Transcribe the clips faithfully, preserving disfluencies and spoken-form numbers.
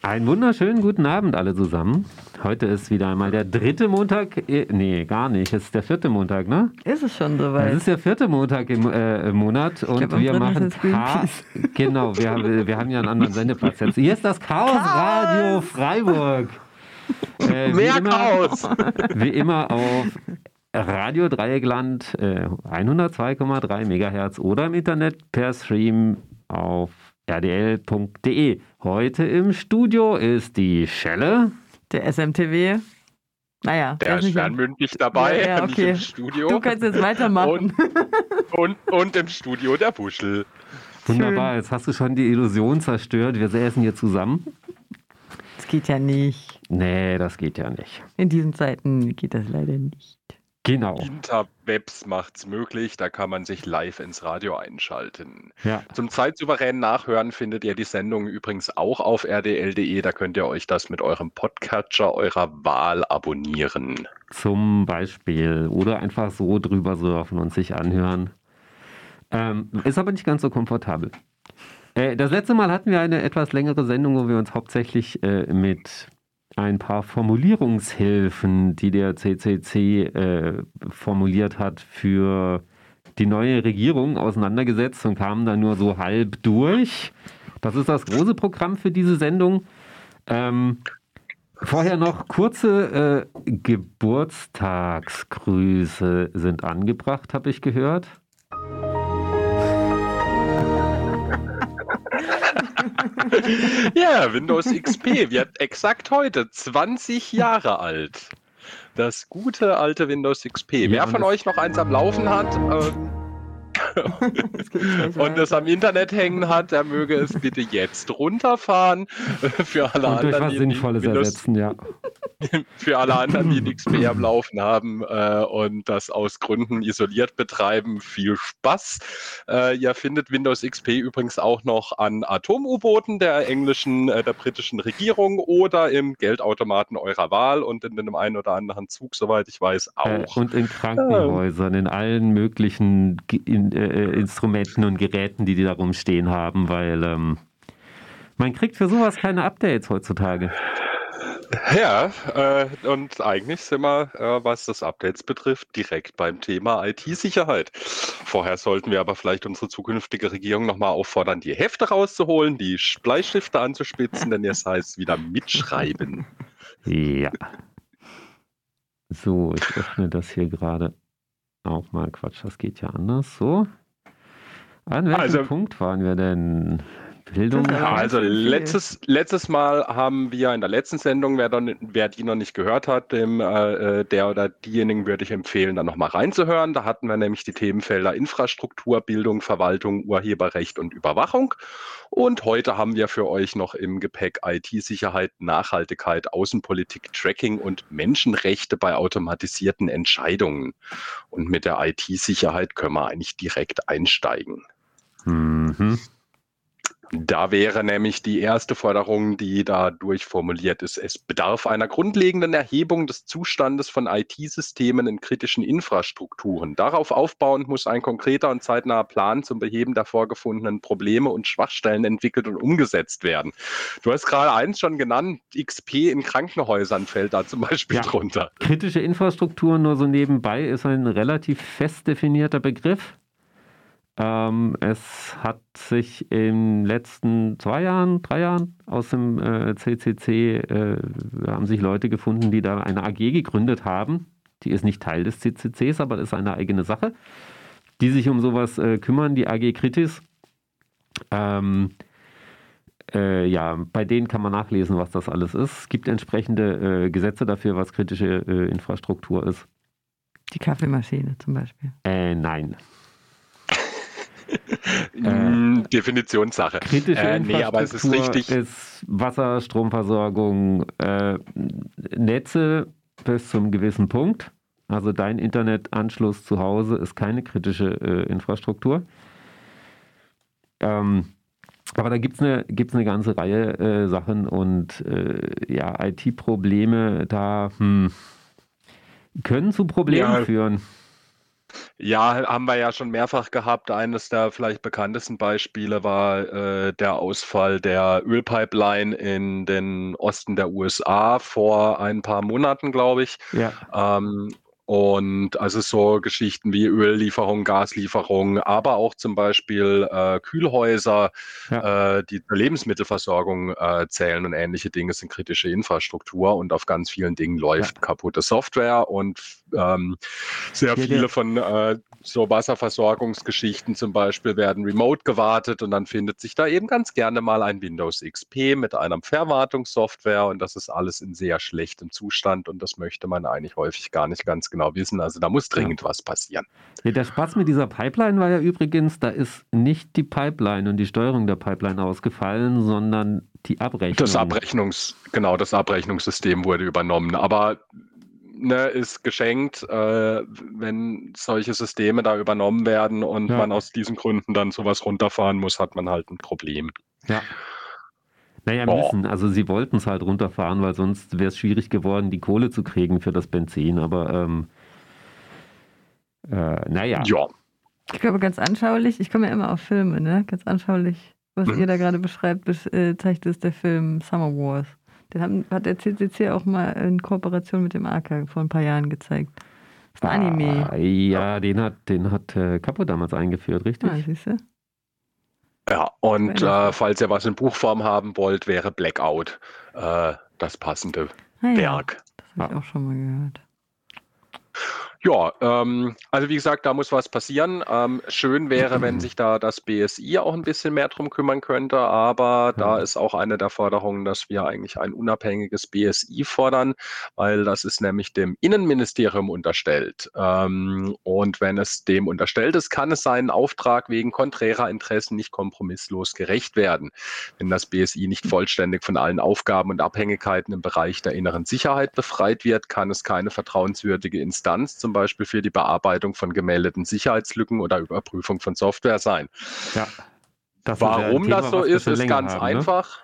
Einen wunderschönen guten Abend alle zusammen. Heute ist wieder einmal der dritte Montag, äh, nee, gar nicht, es ist der vierte Montag, ne? Ist es schon soweit? Es ist der vierte Montag im, äh, im Monat und glaub, am wir dritten machen ist Greenpeace. Ha- genau, wir haben, wir haben ja einen anderen Sendeplatz jetzt. Hier ist das Chaos, Chaos! Radio Freiburg. Äh, wie Mehr immer, Chaos! Wie immer auf Radio Dreieckland äh, hundertzwei Komma drei Megahertz oder im Internet per Stream auf r d l punkt d e. Heute im Studio ist die Schelle. Der S M T W. Naja, Der ist fernmündlich dabei, ja, ja, okay. nicht im Studio. Du kannst jetzt weitermachen. Und, und, und im Studio der Buschel. Wunderbar, jetzt hast du schon die Illusion zerstört. Wir säßen hier zusammen. Das geht ja nicht. Nee, das geht ja nicht. In diesen Zeiten geht das leider nicht. Genau. Interwebs macht's möglich, da kann man sich live ins Radio einschalten. Ja. Zum zeitsouveränen Nachhören findet ihr die Sendung übrigens auch auf r d l punkt d e, da könnt ihr euch das mit eurem Podcatcher eurer Wahl abonnieren. Zum Beispiel. Oder einfach so drüber surfen und sich anhören. Ähm, ist aber nicht ganz so komfortabel. Äh, das letzte Mal hatten wir eine etwas längere Sendung, wo wir uns hauptsächlich äh, mit ein paar Formulierungshilfen, die der C C C äh, formuliert hat, für die neue Regierung auseinandergesetzt und kamen dann nur so halb durch. Das ist das große Programm für diese Sendung. Ähm, vorher noch kurze äh, Geburtstagsgrüße sind angebracht, habe ich gehört. Ja, Windows X P wird exakt heute zwanzig Jahre alt. Das gute alte Windows X P. Ja, Wer von euch noch eins am Laufen hat ähm, und es am Internet hängen hat, der möge es bitte jetzt runterfahren. Für alle Und durch anderen, was die Sinnvolles Windows, ersetzen, ja. für alle anderen, die ein X P am Laufen haben äh, und das aus Gründen isoliert betreiben, viel Spaß. Äh, ihr findet Windows X P übrigens auch noch an Atom-U-Booten der englischen, äh, der britischen Regierung oder im Geldautomaten eurer Wahl und in dem einen oder anderen Zug, soweit ich weiß, auch. Äh, und in Krankenhäusern, in allen möglichen Ge- in, äh, Instrumenten und Geräten, die die da rumstehen haben, weil ähm, man kriegt für sowas keine Updates heutzutage. Ja, äh, und eigentlich sind wir, äh, was das Updates betrifft, direkt beim Thema I T-Sicherheit. Vorher sollten wir aber vielleicht unsere zukünftige Regierung nochmal auffordern, die Hefte rauszuholen, die Bleistifte anzuspitzen, denn jetzt heißt es wieder mitschreiben. Ja. So, ich öffne das hier gerade auch mal. Quatsch, das geht ja anders. So. An welchem Also- Punkt waren wir denn? Bildung? Ja, Also viel. letztes, letztes Mal haben wir in der letzten Sendung, wer, dann, wer die noch nicht gehört hat, dem, äh, der oder diejenigen würde ich empfehlen, da nochmal reinzuhören. Da hatten wir nämlich die Themenfelder Infrastruktur, Bildung, Verwaltung, Urheberrecht und Überwachung. Und heute haben wir für euch noch im Gepäck I T-Sicherheit, Nachhaltigkeit, Außenpolitik, Tracking und Menschenrechte bei automatisierten Entscheidungen. Und mit der I T-Sicherheit können wir eigentlich direkt einsteigen. Mhm. Da wäre nämlich die erste Forderung, die da durchformuliert ist. Es bedarf einer grundlegenden Erhebung des Zustandes von I T-Systemen in kritischen Infrastrukturen. Darauf aufbauend muss ein konkreter und zeitnaher Plan zum Beheben der vorgefundenen Probleme und Schwachstellen entwickelt und umgesetzt werden. Du hast gerade eins schon genannt, X P in Krankenhäusern fällt da zum Beispiel Ja. drunter. Kritische Infrastruktur, nur so nebenbei, ist ein relativ fest definierter Begriff. Ähm, es hat sich in den letzten zwei Jahren, drei Jahren aus dem äh, C C C, äh, haben sich Leute gefunden, die da eine A G gegründet haben. Die ist nicht Teil des C C Cs, aber ist eine eigene Sache, die sich um sowas äh, kümmern, die A G Kritis. Ähm, äh, ja, bei denen kann man nachlesen, was das alles ist. Es gibt entsprechende äh, Gesetze dafür, was kritische äh, Infrastruktur ist. Die Kaffeemaschine zum Beispiel. Äh, nein. Äh, Definitionssache. Kritische Äh, Infrastruktur nee, aber es ist richtig. ist Wasser, Stromversorgung, äh, Netze bis zum gewissen Punkt. Also dein Internetanschluss zu Hause ist keine kritische äh, Infrastruktur. Ähm, aber da gibt es eine, gibt's eine ganze Reihe äh, Sachen und äh, ja, I T-Probleme da hm, können zu Problemen Ja. führen. Ja, haben wir ja schon mehrfach gehabt. Eines der vielleicht bekanntesten Beispiele war äh, der Ausfall der Ölpipeline in den Osten der U S A vor ein paar Monaten, glaube ich. Ja, Ähm, und also so Geschichten wie Öllieferung, Gaslieferung, aber auch zum Beispiel äh, Kühlhäuser, ja, äh, die zur Lebensmittelversorgung äh, zählen und ähnliche Dinge sind kritische Infrastruktur und auf ganz vielen Dingen ja. läuft kaputte Software und ähm, sehr Ja, der, viele von äh, so Wasserversorgungsgeschichten zum Beispiel werden remote gewartet und dann findet sich da eben ganz gerne mal ein Windows X P mit einer Verwartungssoftware und das ist alles in sehr schlechtem Zustand und das möchte man eigentlich häufig gar nicht ganz genau wissen. Also da muss ja. dringend was passieren. Ja, der Spaß mit dieser Pipeline war ja übrigens, da ist nicht die Pipeline und die Steuerung der Pipeline ausgefallen, sondern die Abrechnung. Das Abrechnungs, genau, das Abrechnungssystem wurde übernommen, aber ne, ist geschenkt, äh, wenn solche Systeme da übernommen werden und Ja, man aus diesen Gründen dann sowas runterfahren muss, hat man halt ein Problem. ja. Naja, Oh. müssen. Also sie wollten es halt runterfahren, weil sonst wäre es schwierig geworden, die Kohle zu kriegen für das Benzin. Aber ähm, äh, naja. Ja. Ich glaube, ganz anschaulich, ich komme ja immer auf Filme, ne? Ganz anschaulich, was Mhm. ihr da gerade beschreibt, besch äh, zeigt es der Film Summer Wars. Den haben, hat der C C C auch mal in Kooperation mit dem A K vor ein paar Jahren gezeigt. Das ist ein Anime. Ah, ja, den hat, den hat äh, Capo damals eingeführt, richtig? Ah, siehst du? Ja, und Wonderful. äh, falls ihr was in Buchform haben wollt, wäre Blackout äh, das passende Ah ja, Werk. das habe ich Ah. auch schon mal gehört. Ja, ähm, also wie gesagt, da muss was passieren. Ähm, schön wäre, wenn sich da das B S I auch ein bisschen mehr drum kümmern könnte, aber da Ja. ist auch eine der Forderungen, dass wir eigentlich ein unabhängiges B S I fordern, weil das ist nämlich dem Innenministerium unterstellt. Ähm, und wenn es dem unterstellt ist, kann es seinen Auftrag wegen konträrer Interessen nicht kompromisslos gerecht werden. Wenn das B S I nicht vollständig von allen Aufgaben und Abhängigkeiten im Bereich der inneren Sicherheit befreit wird, kann es keine vertrauenswürdige Instanz, zum Beispiel für die Bearbeitung von gemeldeten Sicherheitslücken oder Überprüfung von Software sein. Ja, das ist ja ein Warum das Thema, so was wir ist, schon ist länger ganz haben, ne? einfach.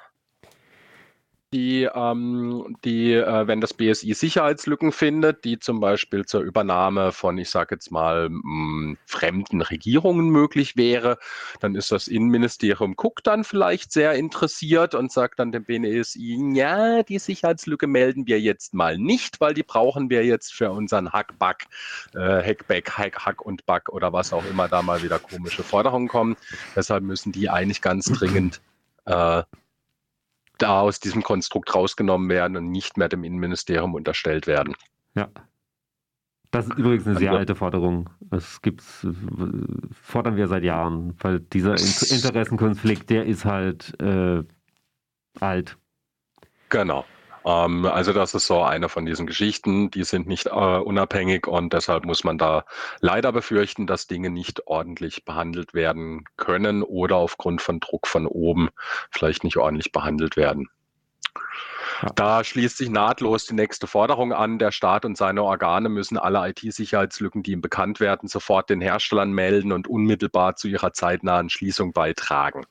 Die, ähm, die äh, wenn das B S I Sicherheitslücken findet, die zum Beispiel zur Übernahme von, ich sage jetzt mal, mh, fremden Regierungen möglich wäre, dann ist das Innenministerium, guckt dann vielleicht sehr interessiert und sagt dann dem B S I, ja, die Sicherheitslücke melden wir jetzt mal nicht, weil die brauchen wir jetzt für unseren Hack-Bug, äh, Hackback, Hack, Hack und Bug oder was auch immer da mal wieder komische Forderungen kommen. Deshalb müssen die eigentlich ganz dringend äh, da aus diesem Konstrukt rausgenommen werden und nicht mehr dem Innenministerium unterstellt werden. Ja. Das ist übrigens eine sehr Also- alte Forderung. Das gibt's, äh, fordern wir seit Jahren, weil dieser In- Interessenkonflikt, der ist halt äh, alt. Genau. Ähm, also das ist so eine von diesen Geschichten, die sind nicht äh, unabhängig und deshalb muss man da leider befürchten, dass Dinge nicht ordentlich behandelt werden können oder aufgrund von Druck von oben vielleicht nicht ordentlich behandelt werden. Ja. Da schließt sich nahtlos die nächste Forderung an. Der Staat und seine Organe müssen alle I T-Sicherheitslücken, die ihm bekannt werden, sofort den Herstellern melden und unmittelbar zu ihrer zeitnahen Schließung beitragen.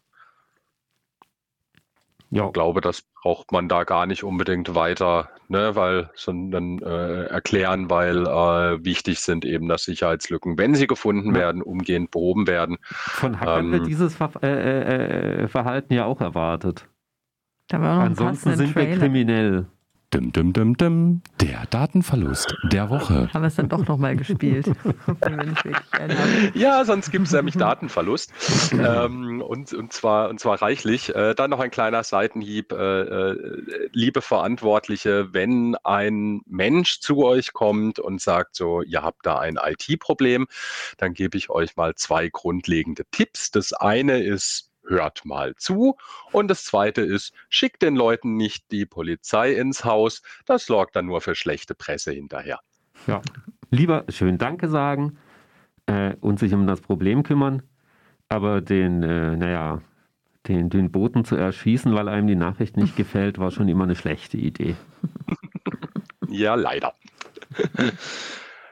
Ja. Ich glaube, das braucht man da gar nicht unbedingt weiter, ne, weil, sondern äh, erklären, weil äh, wichtig sind eben, dass Sicherheitslücken, wenn sie gefunden Ja. werden, umgehend behoben werden. Von Hackern Ähm, wird dieses Ver äh, äh, Verhalten ja auch erwartet. Da haben wir auch noch einen Ansonsten passenden sind wir Trailer. kriminell. Dim, dim, dim, dim. Der Datenverlust der Woche. Haben wir es dann doch nochmal gespielt. Wenn wir nicht wirklich einen haben. Ja, sonst gibt es nämlich Datenverlust. ähm, und, und, zwar, und zwar reichlich. Äh, dann noch ein kleiner Seitenhieb. Äh, äh, liebe Verantwortliche, wenn ein Mensch zu euch kommt und sagt so, ihr habt da ein I T-Problem, dann gebe ich euch mal zwei grundlegende Tipps. Das eine ist, hört mal zu. Und das zweite ist, schickt den Leuten nicht die Polizei ins Haus. Das sorgt dann nur für schlechte Presse hinterher. Ja. Lieber schön Danke sagen äh, und sich um das Problem kümmern, aber den, äh, naja, den, den Boten zu erschießen, weil einem die Nachricht nicht gefällt, war schon immer eine schlechte Idee. Ja, leider.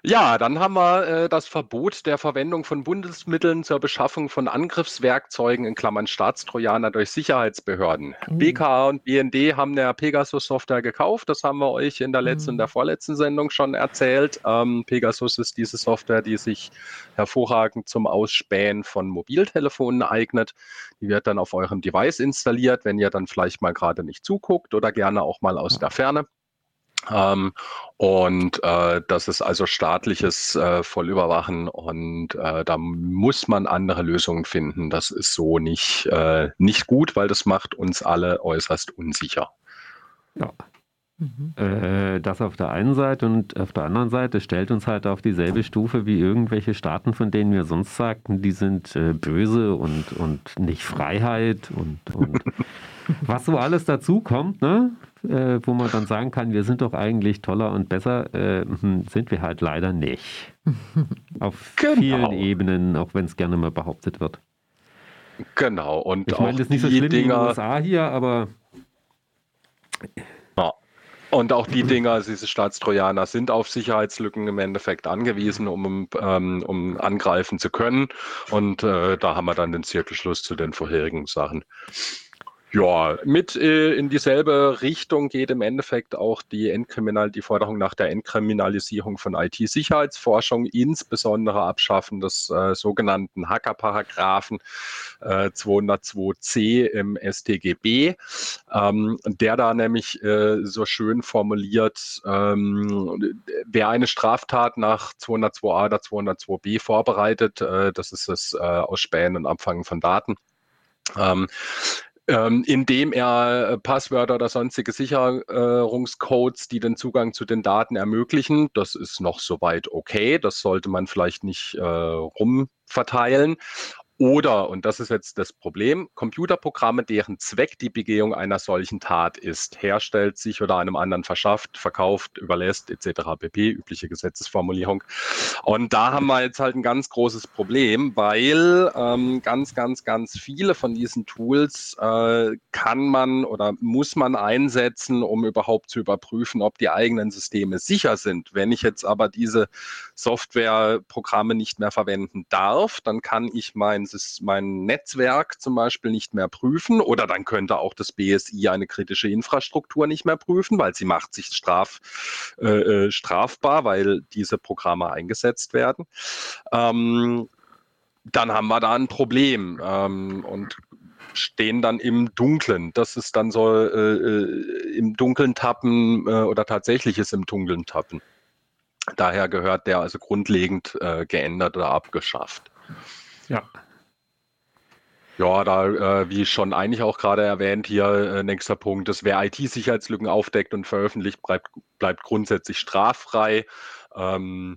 Ja, dann haben wir äh, das Verbot der Verwendung von Bundesmitteln zur Beschaffung von Angriffswerkzeugen in Klammern Staatstrojaner durch Sicherheitsbehörden. B K A und B N D haben der Pegasus-Software gekauft. Das haben wir euch in der letzten und der vorletzten Sendung schon erzählt. Ähm, Pegasus ist diese Software, die sich hervorragend zum Ausspähen von Mobiltelefonen eignet. Die wird dann auf eurem Device installiert, wenn ihr dann vielleicht mal gerade nicht zuguckt oder gerne auch mal aus der Ferne. Ähm, und äh, das ist also staatliches äh, Vollüberwachen und äh, da muss man andere Lösungen finden. Das ist so nicht, äh, nicht gut, weil das macht uns alle äußerst unsicher. Ja. Mhm. Äh, das auf der einen Seite und auf der anderen Seite stellt uns halt auf dieselbe Stufe wie irgendwelche Staaten, von denen wir sonst sagten, die sind äh, böse und, und nicht Freiheit und, und was so alles dazu kommt, ne? Äh, wo man dann sagen kann, wir sind doch eigentlich toller und besser, äh, sind wir halt leider nicht. Auf genau. vielen Ebenen, auch wenn es gerne mal behauptet wird. Genau. Und ich meine, das ist nicht so schlimm Dinger, wie in den U S A hier, aber... Ja. Und auch die Dinger, diese Staatstrojaner, sind auf Sicherheitslücken im Endeffekt angewiesen, um, ähm, um angreifen zu können. Und äh, da haben wir dann den Zirkelschluss zu den vorherigen Sachen. Ja, mit äh, in dieselbe Richtung geht im Endeffekt auch die, Entkriminal die Forderung nach der Entkriminalisierung von I T-Sicherheitsforschung, insbesondere Abschaffen des äh, sogenannten Hacker-Paragraphen äh, zweihundertzwei c im S t G B, ähm, der da nämlich äh, so schön formuliert, ähm, wer eine Straftat nach zweihundertzwei a oder zweihundertzwei b vorbereitet, äh, das ist das äh, Ausspähen und Abfangen von Daten, ähm, Ähm, indem er Passwörter oder sonstige Sicherungscodes, die den Zugang zu den Daten ermöglichen. Das ist noch soweit okay. Das sollte man vielleicht nicht äh, rumverteilen. Oder, und das ist jetzt das Problem, Computerprogramme, deren Zweck die Begehung einer solchen Tat ist, herstellt, sich oder einem anderen verschafft, verkauft, überlässt, et cetera pp., übliche Gesetzesformulierung. Und da haben wir jetzt halt ein ganz großes Problem, weil ähm, ganz, ganz, ganz viele von diesen Tools äh, kann man oder muss man einsetzen, um überhaupt zu überprüfen, ob die eigenen Systeme sicher sind. Wenn ich jetzt aber diese Softwareprogramme nicht mehr verwenden darf, dann kann ich mein mein Netzwerk zum Beispiel nicht mehr prüfen oder dann könnte auch das B S I eine kritische Infrastruktur nicht mehr prüfen, weil sie macht sich straf, äh, strafbar, weil diese Programme eingesetzt werden. Ähm, dann haben wir da ein Problem ähm, und stehen dann im Dunkeln. Das ist dann so äh, im Dunkeln tappen äh, oder tatsächliches im Dunkeln tappen. Daher gehört der also grundlegend äh, geändert oder abgeschafft. Ja. Ja, da, äh, wie schon eigentlich auch gerade erwähnt, hier äh, nächster Punkt, dass wer I T-Sicherheitslücken aufdeckt und veröffentlicht, bleibt, bleibt grundsätzlich straffrei. Ähm,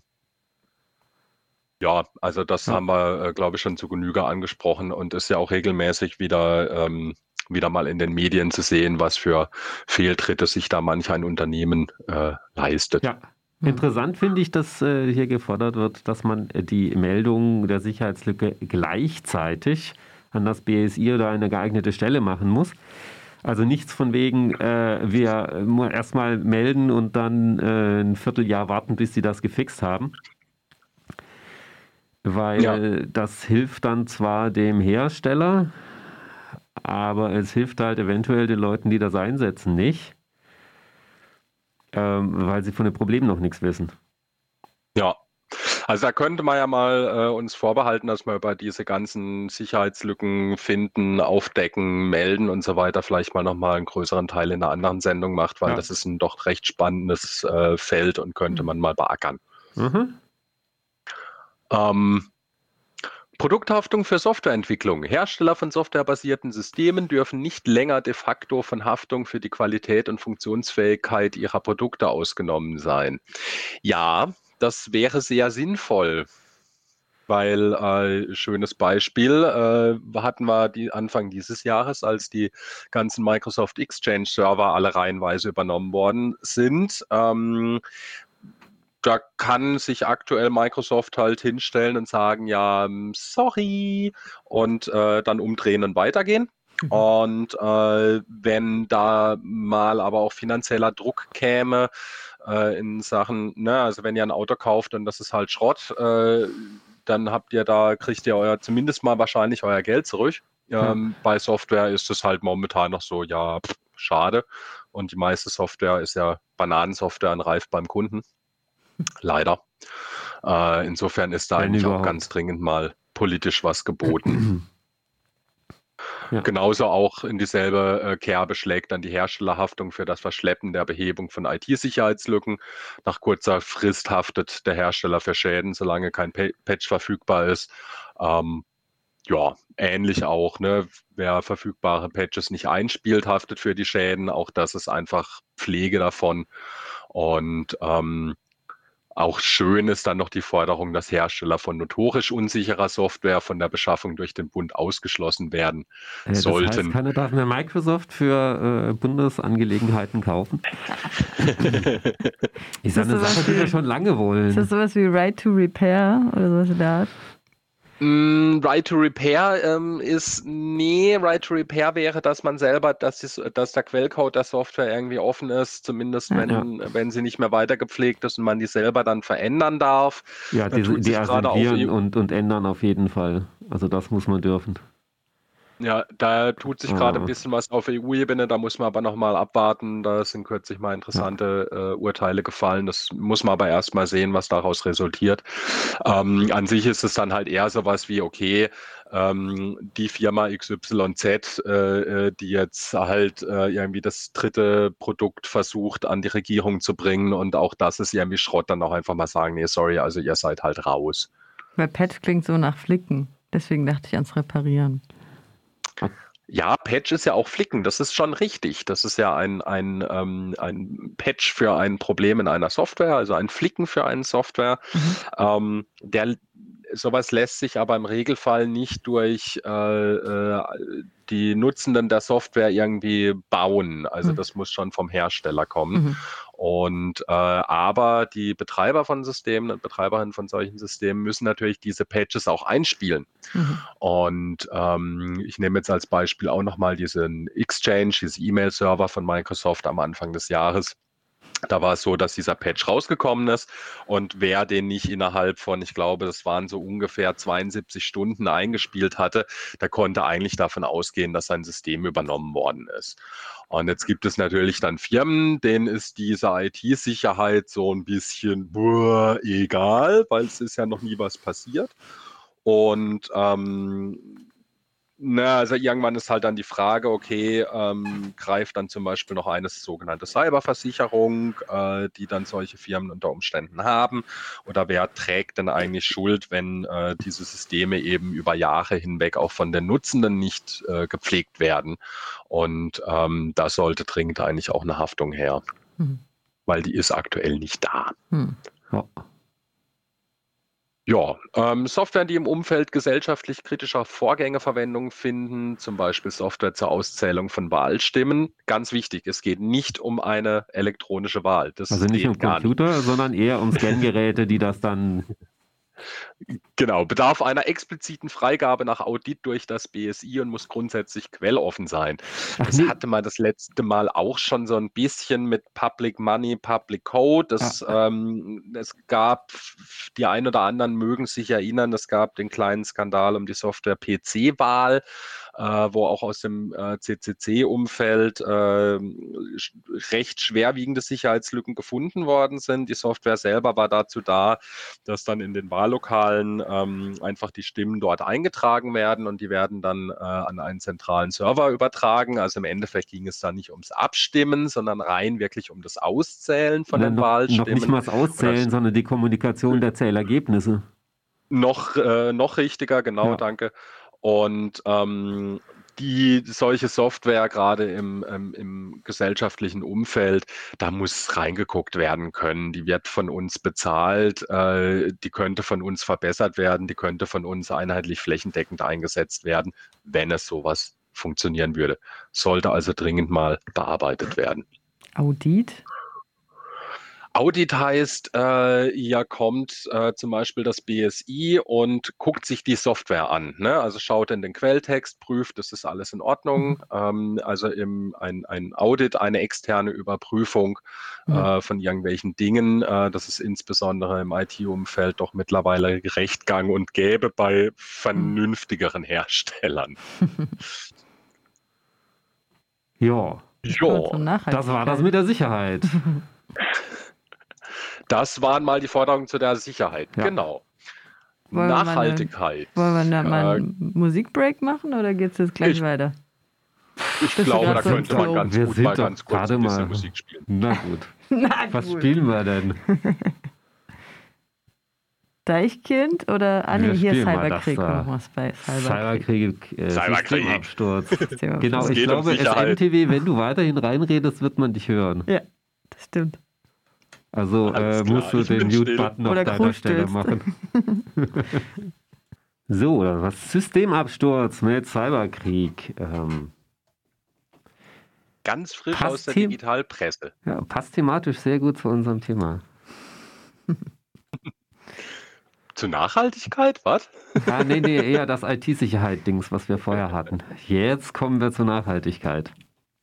ja, also das ja. haben wir, äh, glaube ich, schon zu Genüge angesprochen und ist ja auch regelmäßig wieder, ähm, wieder mal in den Medien zu sehen, was für Fehltritte sich da manch ein Unternehmen äh, leistet. Ja. Interessant finde ich, dass äh, hier gefordert wird, dass man äh, die Meldung der Sicherheitslücke gleichzeitig an das B S I oder eine geeignete Stelle machen muss. Also nichts von wegen, äh, wir äh, erstmal melden und dann äh, ein Vierteljahr warten, bis sie das gefixt haben. Weil ja. das hilft dann zwar dem Hersteller, aber es hilft halt eventuell den Leuten, die das einsetzen, nicht. Ähm, weil sie von dem Problem noch nichts wissen. Ja. Also da könnte man ja mal äh, uns vorbehalten, dass wir über diese ganzen Sicherheitslücken finden, aufdecken, melden und so weiter vielleicht mal nochmal einen größeren Teil in einer anderen Sendung macht, weil ja. das ist ein doch recht spannendes äh, Feld und könnte man mal beackern. Mhm. Ähm, Produkthaftung für Softwareentwicklung. Hersteller von softwarebasierten Systemen dürfen nicht länger de facto von Haftung für die Qualität und Funktionsfähigkeit ihrer Produkte ausgenommen sein. Ja, das wäre sehr sinnvoll, weil, äh, schönes Beispiel, äh, hatten wir die Anfang dieses Jahres, als die ganzen Microsoft Exchange-Server alle reihenweise übernommen worden sind. Ähm, da kann sich aktuell Microsoft halt hinstellen und sagen, ja, sorry, und äh, dann umdrehen und weitergehen. Und äh, wenn da mal aber auch finanzieller Druck käme äh, in Sachen, ne, also wenn ihr ein Auto kauft und das ist halt Schrott, äh, dann habt ihr da, kriegt ihr euer zumindest mal wahrscheinlich euer Geld zurück. Ähm, bei Software ist es halt momentan noch so, ja, pff, schade. Und die meiste Software ist ja Bananensoftware und reift beim Kunden. Leider. Äh, insofern ist da Wenn eigentlich auch überhaupt. ganz dringend mal politisch was geboten. Ja. Genauso auch in dieselbe äh, Kerbe schlägt dann die Herstellerhaftung für das Verschleppen der Behebung von I T-Sicherheitslücken. Nach kurzer Frist haftet der Hersteller für Schäden, solange kein Pa- Patch verfügbar ist. Ähm, ja, ähnlich auch, ne? Wer verfügbare Patches nicht einspielt, haftet für die Schäden. Auch das ist einfach Pflege davon. Und ähm, auch schön ist dann noch die Forderung, dass Hersteller von notorisch unsicherer Software von der Beschaffung durch den Bund ausgeschlossen werden Äh, das heißt, sollten. keiner darf mehr Microsoft für äh, Bundesangelegenheiten kaufen. Ist ja das eine sowas Sache, die wir wie- schon lange Ist das wollen. sowas wie Right to Repair oder sowas in der Art? Mm, Right to Repair ähm, ist, nee, Right to Repair wäre, dass man selber, dass, es, dass der Quellcode der Software irgendwie offen ist, zumindest Ja. wenn, wenn sie nicht mehr weitergepflegt ist und man die selber dann verändern darf. Ja, Da die, tut die sich gerade auf E archivieren U, und, und ändern auf jeden Fall. Also das muss man dürfen. ja, da tut sich gerade ein Ah. bisschen was auf E U-Ebene, da muss man aber nochmal abwarten. Da sind kürzlich mal interessante äh, Urteile gefallen. Das muss man aber erst mal sehen, was daraus resultiert. Ähm, an sich ist es dann halt eher sowas wie, okay, ähm, die Firma X Y Z, äh, äh, die jetzt halt äh, irgendwie das dritte Produkt versucht, an die Regierung zu bringen und auch das ist irgendwie Schrott, dann auch einfach mal sagen, nee, sorry, also ihr seid halt raus. Weil Patch klingt so nach Flicken. Deswegen dachte ich ans Reparieren. Ja, Patch ist ja auch Flicken, das ist schon richtig. Das ist ja ein, ein, ähm, ein Patch für ein Problem in einer Software, also ein Flicken für eine Software. Mhm. Ähm, der, sowas lässt sich aber im Regelfall nicht durch äh, äh, die Nutzenden der Software irgendwie bauen. Also Mhm. das muss schon vom Hersteller kommen. Mhm. Und äh, aber die Betreiber von Systemen und Betreiberinnen von solchen Systemen müssen natürlich diese Patches auch einspielen. Mhm. Und ähm, ich nehme jetzt als Beispiel auch nochmal diesen Exchange, diesen E-Mail-Server von Microsoft am Anfang des Jahres. Da war es so, dass dieser Patch rausgekommen ist und wer den nicht innerhalb von, ich glaube, das waren so ungefähr zweiundsiebzig Stunden eingespielt hatte, der konnte eigentlich davon ausgehen, dass sein System übernommen worden ist. Und jetzt gibt es natürlich dann Firmen, denen ist diese I T-Sicherheit so ein bisschen boah, egal, weil es ist ja noch nie was passiert. Und ähm, na, also irgendwann ist halt dann die Frage, okay, ähm, greift dann zum Beispiel noch eine sogenannte Cyberversicherung, äh, die dann solche Firmen unter Umständen haben? Oder wer trägt denn eigentlich Schuld, wenn äh, diese Systeme eben über Jahre hinweg auch von den Nutzenden nicht äh, gepflegt werden? Und ähm, da sollte dringend eigentlich auch eine Haftung her, Mhm. weil die ist aktuell nicht da. Mhm. Ja. Ja, ähm, Software, die im Umfeld gesellschaftlich kritischer Vorgänge Verwendung finden, zum Beispiel Software zur Auszählung von Wahlstimmen. Ganz wichtig, es geht nicht um eine elektronische Wahl. Das Also nicht geht um gar nicht. Computer, sondern eher um Scangeräte, die das dann. Genau, bedarf einer expliziten Freigabe nach Audit durch das B S I und muss grundsätzlich quelloffen sein. Ach Das nee. hatte man das letzte Mal auch schon so ein bisschen mit Public Money, Public Code. Das, ähm, es gab, die ein oder anderen mögen sich erinnern, es gab den kleinen Skandal um die Software P C-Wahl, äh, wo auch aus dem äh, C C C-Umfeld äh, recht schwerwiegende Sicherheitslücken gefunden worden sind. Die Software selber war dazu da, dass dann in den Wahllokalen ähm, einfach die Stimmen dort eingetragen werden und die werden dann äh, an einen zentralen Server übertragen. Also im Endeffekt ging es da nicht ums Abstimmen, sondern rein wirklich um das Auszählen von Na, den noch, noch nicht Wahlstimmen. mal das Auszählen, Oder sondern die Kommunikation der Zählergebnisse. noch, äh, noch richtiger, genau, Ja. danke. Und ähm, die solche Software gerade im, im, im gesellschaftlichen Umfeld, da muss reingeguckt werden können. Die wird von uns bezahlt, äh, die könnte von uns verbessert werden, die könnte von uns einheitlich flächendeckend eingesetzt werden, wenn es sowas funktionieren würde. Sollte also dringend mal bearbeitet werden. Audit? Audit heißt, äh, ihr kommt äh, zum Beispiel das B S I und guckt sich die Software an. Ne? Also schaut in den Quelltext, prüft, das ist alles in Ordnung. Ähm, also im, ein, ein Audit, eine externe Überprüfung Mhm. äh, von irgendwelchen Dingen. Äh, das ist insbesondere im I T-Umfeld doch mittlerweile recht gang und gäbe bei vernünftigeren Herstellern. Ja, Jetzt kommen wir Ja, zur das war das Nachhaltigkeit. mit der Sicherheit. das waren mal die Forderungen zu der Sicherheit. Ja. Genau. Wollen wir mal eine- Nachhaltigkeit. Wollen wir da mal Äh, einen Musikbreak machen oder geht es jetzt gleich Ich- weiter? Ich Bist du glaube, grad da so im könnte man Flow? ganz Wir gut sind mal doch ganz kurz gerade ein bisschen mal- Musik spielen. Na gut. Na Was gut. spielen wir denn? Deichkind oder ah, nee, Wir hier spielen mal das Cyberkrieg. da. Komm, mal Cyberkrieg. Cyberkrieg. Cyberkrieg, äh, Cyberkrieg. Systemabsturz. Systemabsturz. Genau, Es ich geht um glaube, S Sicherheit. M T V, wenn du weiterhin reinredest, wird man dich hören. Ja, das stimmt. Also Alles äh, klar, musst du ich den bin still. Mute-Button auf Oder deiner Crew Stelle stürzt. machen. So, was Systemabsturz mit Cyberkrieg. Ähm, Ganz frisch Passt aus der Team- Digitalpresse. ja, passt thematisch sehr gut zu unserem Thema. Zur Nachhaltigkeit, was? Ah, nee, nee, eher das I T-Sicherheit-Dings, was wir vorher hatten. Jetzt kommen wir zur Nachhaltigkeit.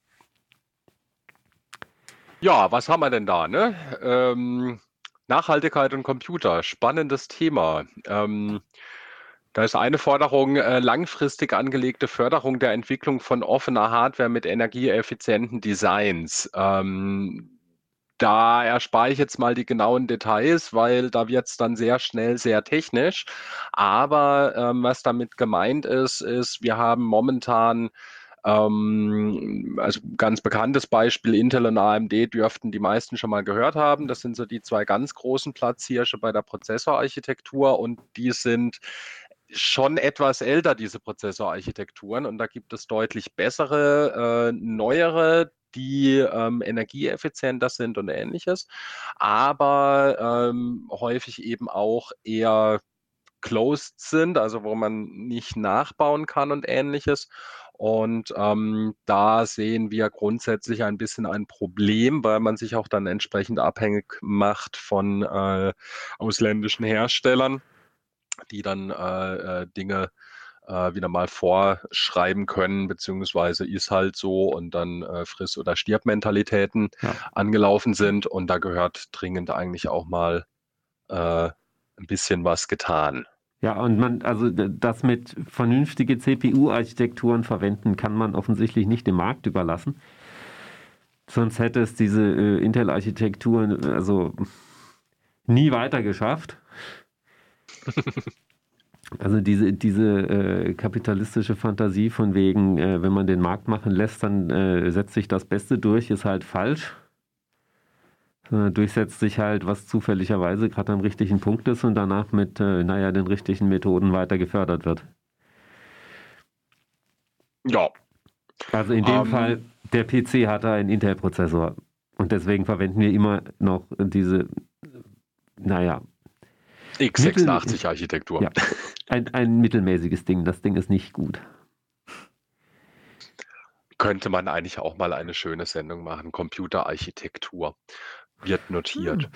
Ja, was haben wir denn da? Ne? Ähm, Nachhaltigkeit und Computer, spannendes Thema. Ähm, da ist eine Forderung, äh, langfristig angelegte Förderung der Entwicklung von offener Hardware mit energieeffizienten Designs. Ähm, da erspare ich jetzt mal die genauen Details, weil da wird es dann sehr schnell sehr technisch. Aber ähm, was damit gemeint ist, ist, wir haben momentan ähm, also ganz bekanntes Beispiel, Intel und A M D dürften die meisten schon mal gehört haben. Das sind so die zwei ganz großen Platzhirsche bei der Prozessorarchitektur und die sind schon etwas älter, diese Prozessorarchitekturen. Und da gibt es deutlich bessere, äh, neuere, die ähm, energieeffizienter sind und ähnliches, aber ähm, häufig eben auch eher closed sind, also wo man nicht nachbauen kann und ähnliches. Und ähm, da sehen wir grundsätzlich ein bisschen ein Problem, weil man sich auch dann entsprechend abhängig macht von äh, ausländischen Herstellern, die dann äh, äh, Dinge äh, wieder mal vorschreiben können, beziehungsweise ist halt so und dann äh, Friss- oder Stirb-Mentalitäten Ja. angelaufen sind. Und da gehört dringend eigentlich auch mal äh, ein bisschen was getan. Ja, und man, also d- das mit vernünftige C P U-Architekturen verwenden, kann man offensichtlich nicht dem Markt überlassen. Sonst hätte es diese äh, Intel-Architekturen also nie weiter geschafft. Also diese, diese äh, kapitalistische Fantasie von wegen, äh, wenn man den Markt machen lässt, dann äh, setzt sich das Beste durch, ist halt falsch. Äh, durchsetzt sich halt, was zufälligerweise gerade am richtigen Punkt ist und danach mit, äh, naja, den richtigen Methoden weiter gefördert wird. Ja, Also in dem Ähm. Fall, der P C hat da einen Intel-Prozessor und deswegen verwenden wir immer noch diese, naja, x sechsundachtzig-Architektur. ja, ein, ein mittelmäßiges Ding. Das Ding ist nicht gut. Könnte man eigentlich auch mal eine schöne Sendung machen. Computerarchitektur wird notiert.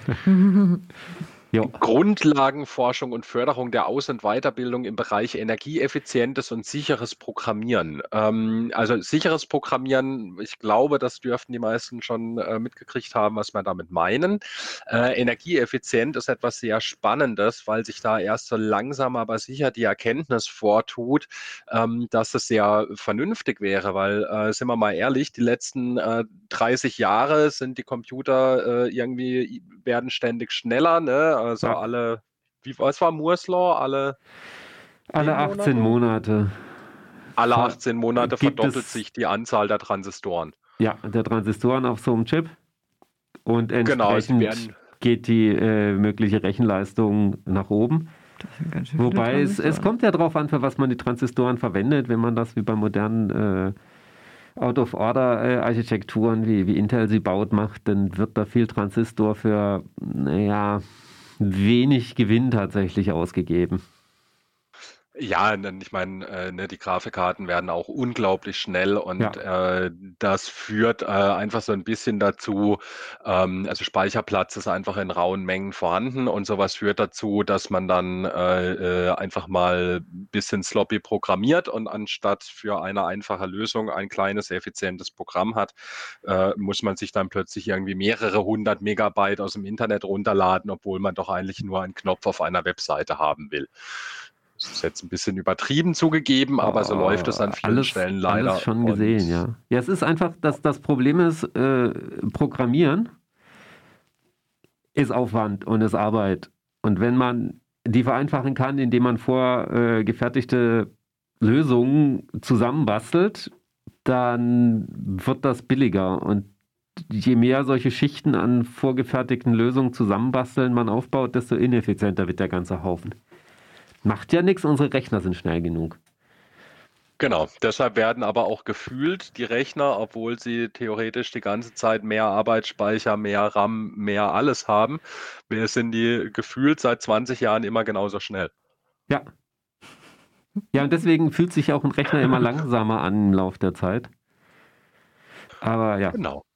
Jo. Grundlagenforschung und Förderung der Aus- und Weiterbildung im Bereich energieeffizientes und sicheres Programmieren. Ähm, also sicheres Programmieren, ich glaube, das dürften die meisten schon äh, mitgekriegt haben, was wir damit meinen. Äh, energieeffizient ist etwas sehr Spannendes, weil sich da erst so langsam aber sicher die Erkenntnis vortut, ähm, dass es sehr vernünftig wäre, weil, äh, sind wir mal ehrlich, die letzten äh, dreißig Jahre sind die Computer äh, irgendwie, werden ständig schneller, ne? Also Ja. alle, wie, was war Moore's Law? Alle, Alle Zehn achtzehn Monate. alle Ver- achtzehn Monate gibt verdoppelt es- sich die Anzahl der Transistoren. Ja, der Transistoren auf so einem Chip. Und Genau, sie entsprechend werden, geht die äh, mögliche Rechenleistung nach oben. Das sind ganz schön viele Wobei es, es Transistoren. kommt ja darauf an, für was man die Transistoren verwendet. Wenn man das wie bei modernen äh, Out-of-Order-Architekturen, wie, wie Intel sie baut, macht, dann wird da viel Transistor für, naja, wenig Gewinn tatsächlich ausgegeben. Ja, ne, ich meine, äh, ne, die Grafikkarten werden auch unglaublich schnell und Ja, äh, das führt äh, einfach so ein bisschen dazu, ähm, also Speicherplatz ist einfach in rauen Mengen vorhanden und sowas führt dazu, dass man dann äh, äh, einfach mal ein bisschen sloppy programmiert und anstatt für eine einfache Lösung ein kleines, effizientes Programm hat, äh, muss man sich dann plötzlich irgendwie mehrere hundert Megabyte aus dem Internet runterladen, obwohl man doch eigentlich nur einen Knopf auf einer Webseite haben will. Das ist jetzt ein bisschen übertrieben zugegeben, aber so läuft es an äh, vielen alles, Stellen alles leider. schon gesehen, Und ja. Ja, es ist einfach, dass das Problem ist, äh, Programmieren ist Aufwand und ist Arbeit. Und wenn man die vereinfachen kann, indem man vorgefertigte Lösungen zusammenbastelt, dann wird das billiger. Und je mehr solche Schichten an vorgefertigten Lösungen zusammenbasteln man aufbaut, desto ineffizienter wird der ganze Haufen. Macht ja nichts, unsere Rechner sind schnell genug. genau, deshalb werden aber auch gefühlt die Rechner, obwohl sie theoretisch die ganze Zeit mehr Arbeitsspeicher, mehr RAM, mehr alles haben, wir sind die gefühlt seit zwanzig Jahren immer genauso schnell. Ja. Ja, und deswegen fühlt sich auch ein Rechner immer langsamer an im Laufe der Zeit. Aber ja, Genau.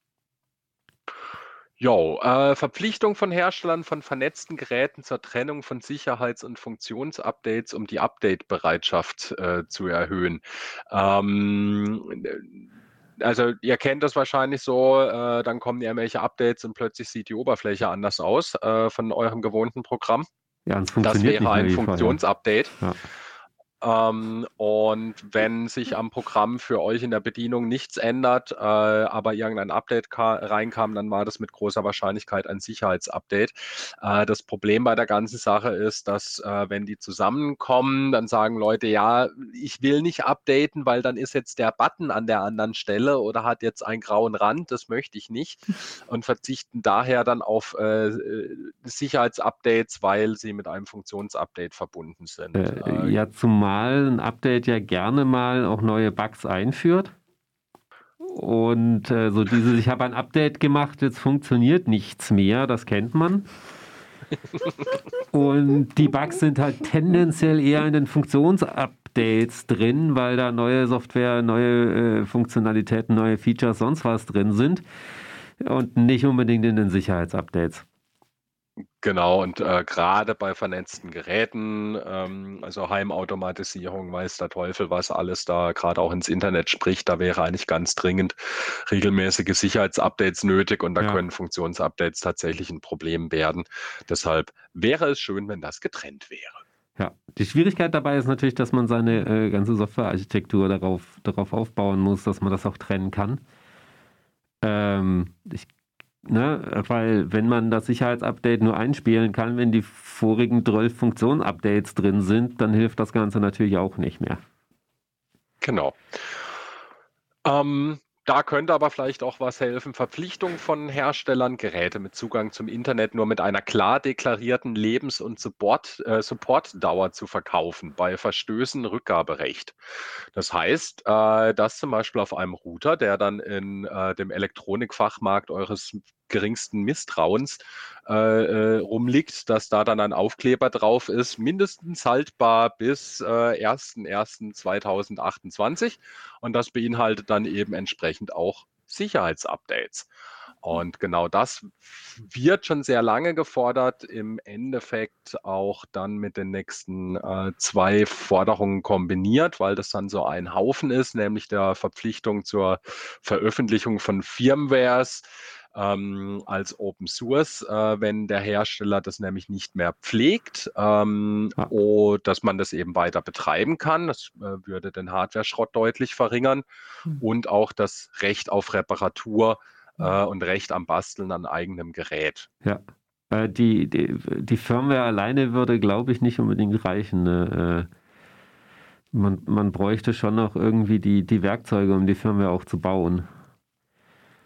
Jo, äh, Verpflichtung von Herstellern von vernetzten Geräten zur Trennung von Sicherheits- und Funktionsupdates, um die Update-Bereitschaft äh, zu erhöhen. Ähm, äh, also ihr kennt das wahrscheinlich so, äh, dann kommen irgendwelche Updates und plötzlich sieht die Oberfläche anders aus äh, von eurem gewohnten Programm. ja, und es Das funktioniert wäre nicht mehr ein wie vorher. Funktionsupdate. Ja. Ähm, und wenn sich am Programm für euch in der Bedienung nichts ändert, äh, aber irgendein Update ka- reinkam, dann war das mit großer Wahrscheinlichkeit ein Sicherheitsupdate. Äh, das Problem bei der ganzen Sache ist, dass äh, wenn die zusammenkommen, dann sagen Leute, ja, ich will nicht updaten, weil dann ist jetzt der Button an der anderen Stelle oder hat jetzt einen grauen Rand, das möchte ich nicht und verzichten daher dann auf äh, Sicherheitsupdates, weil sie mit einem Funktionsupdate verbunden sind. Äh, Äh, ja, zumal ein Update ja gerne mal auch neue Bugs einführt. Und äh, so dieses, ich habe ein Update gemacht, jetzt funktioniert nichts mehr, das kennt man. Und die Bugs sind halt tendenziell eher in den Funktionsupdates drin, weil da neue Software, neue äh, Funktionalitäten, neue Features, sonst was drin sind. Und nicht unbedingt in den Sicherheitsupdates. Genau, und äh, gerade bei vernetzten Geräten, ähm, also Heimautomatisierung, weiß der Teufel, was alles da gerade auch ins Internet spricht, da wäre eigentlich ganz dringend regelmäßige Sicherheitsupdates nötig und da Ja. können Funktionsupdates tatsächlich ein Problem werden. Deshalb wäre es schön, wenn das getrennt wäre. Ja, die Schwierigkeit dabei ist natürlich, dass man seine äh, ganze Softwarearchitektur darauf, darauf aufbauen muss, dass man das auch trennen kann. Ähm, ich, ne, weil wenn man das Sicherheitsupdate nur einspielen kann, wenn die vorigen zwölf Funktion-Updates drin sind, dann hilft das Ganze natürlich auch nicht mehr. Genau. Ähm, da könnte aber vielleicht auch was helfen. Verpflichtung von Herstellern, Geräte mit Zugang zum Internet nur mit einer klar deklarierten Lebens- und Support, äh, Supportdauer zu verkaufen, bei Verstößen Rückgaberecht. Das heißt, äh, dass zum Beispiel auf einem Router, der dann in äh, dem Elektronikfachmarkt eures geringsten Misstrauens äh, äh, rumliegt, dass da dann ein Aufkleber drauf ist, mindestens haltbar bis äh, erster erster zweitausendachtundzwanzig. Und das beinhaltet dann eben entsprechend auch Sicherheitsupdates. Und genau das wird schon sehr lange gefordert, im Endeffekt auch dann mit den nächsten äh, zwei Forderungen kombiniert, weil das dann so ein Haufen ist, nämlich der Verpflichtung zur Veröffentlichung von Firmwares ähm, als Open Source, äh, wenn der Hersteller das nämlich nicht mehr pflegt, ähm, Ja, oder dass man das eben weiter betreiben kann. Das äh, würde den Hardware-Schrott deutlich verringern und auch das Recht auf Reparatur äh, und Recht am Basteln an eigenem Gerät. ja. Äh, die, die, die Firmware alleine würde, glaube ich, nicht unbedingt reichen. Ne? Äh, man, man bräuchte schon noch irgendwie die, die Werkzeuge, um die Firmware auch zu bauen.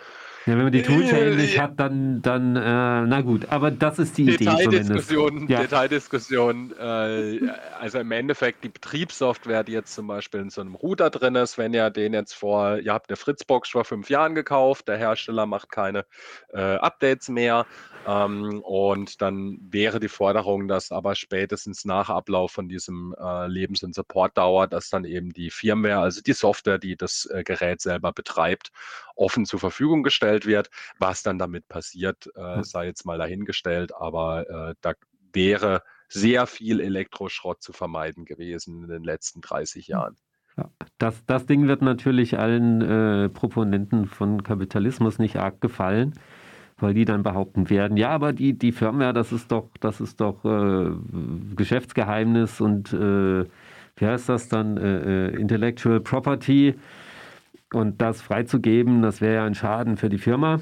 Ja, wenn man die Toolchain nicht hat, dann, dann äh, na gut, aber das ist die Idee zumindest. Detaildiskussion, Ja. Detaildiskussion. Äh, also im Endeffekt die Betriebssoftware, die jetzt zum Beispiel in so einem Router drin ist, wenn ihr den jetzt vor, ihr habt eine Fritzbox vor fünf Jahren gekauft, der Hersteller macht keine äh, Updates mehr, ähm, und dann wäre die Forderung, dass aber spätestens nach Ablauf von diesem äh, Lebens- und Supportdauer, dass dann eben die Firmware, also die Software, die das äh, Gerät selber betreibt, offen zur Verfügung gestellt wird. Was dann damit passiert, äh, sei jetzt mal dahingestellt, aber äh, da wäre sehr viel Elektroschrott zu vermeiden gewesen in den letzten dreißig Jahren. Ja, das, das Ding wird natürlich allen äh, Proponenten von Kapitalismus nicht arg gefallen, weil die dann behaupten werden, ja, aber die, die Firmware, das ist doch, das ist doch äh, Geschäftsgeheimnis und äh, wie heißt das dann, äh, äh, Intellectual Property, und das freizugeben, das wäre ja ein Schaden für die Firma.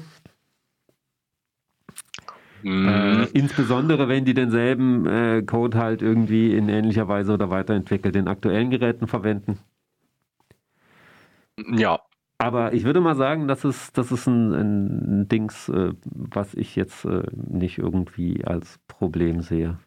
Mm. Äh, insbesondere, wenn die denselben äh, Code halt irgendwie in ähnlicher Weise oder weiterentwickelt in aktuellen Geräten verwenden. Ja. Aber ich würde mal sagen, das ist, das ist ein, ein Dings, äh, was ich jetzt äh, nicht irgendwie als Problem sehe.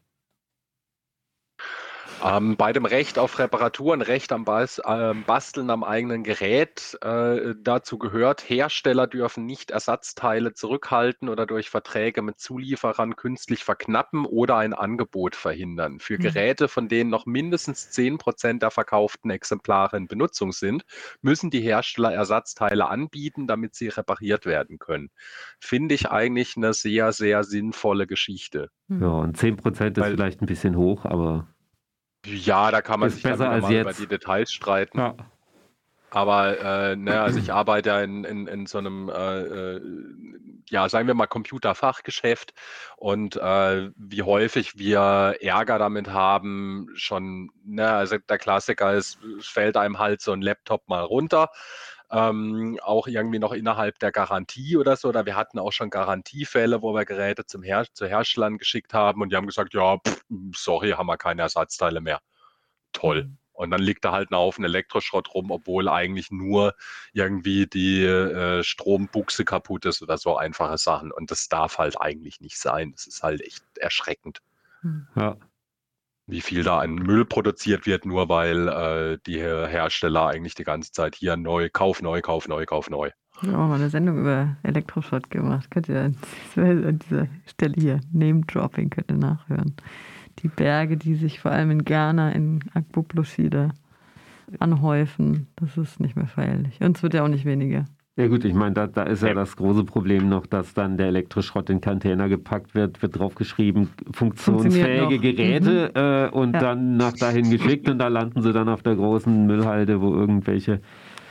Ähm, bei dem Recht auf Reparaturen, Recht am Bas äh, Basteln am eigenen Gerät, äh, dazu gehört, Hersteller dürfen nicht Ersatzteile zurückhalten oder durch Verträge mit Zulieferern künstlich verknappen oder ein Angebot verhindern. Für Mhm. Geräte, von denen noch mindestens zehn Prozent der verkauften Exemplare in Benutzung sind, müssen die Hersteller Ersatzteile anbieten, damit sie repariert werden können. Finde ich eigentlich eine sehr, sehr sinnvolle Geschichte. Mhm. Ja, und zehn Prozent ist Weil- vielleicht ein bisschen hoch, aber Ja, da kann man Ist sich dann besser wieder als mal über jetzt. die Details streiten. ja. Aber äh, ne, also ich arbeite ja in, in, in so einem, äh, äh, ja, sagen wir mal, Computerfachgeschäft, und äh, wie häufig wir Ärger damit haben, schon, ne, also der Klassiker ist, es fällt einem halt so ein Laptop mal runter, ähm, auch irgendwie noch innerhalb der Garantie oder so, oder wir hatten auch schon Garantiefälle, wo wir Geräte zum Her zu Herstellern geschickt haben und die haben gesagt, ja, pff, sorry, haben wir keine Ersatzteile mehr. Toll. Mhm. Und dann liegt da halt ein Haufen Elektroschrott rum, obwohl eigentlich nur irgendwie die äh, Strombuchse kaputt ist oder so einfache Sachen. Und das darf halt eigentlich nicht sein. Das ist halt echt erschreckend, Mhm. Ja. wie viel da an Müll produziert wird, nur weil äh, die Hersteller eigentlich die ganze Zeit hier neu, kauf neu, kauf neu, kauf neu. Ich habe auch mal eine Sendung über Elektroschrott gemacht. Könnt ihr an dieser Stelle hier, Name-Dropping, könnt ihr nachhören. Die Berge, die sich vor allem in Ghana, in Akbublushida anhäufen, das ist nicht mehr feierlich. Und es wird ja auch nicht weniger. Ja gut, ich meine, da, da ist ja Ja. das große Problem noch, dass dann der Elektroschrott in Container gepackt wird, wird draufgeschrieben, funktionsfähige Funktioniert noch. Geräte äh, und Ja. dann nach dahin geschickt und da landen sie dann auf der großen Müllhalde, wo irgendwelche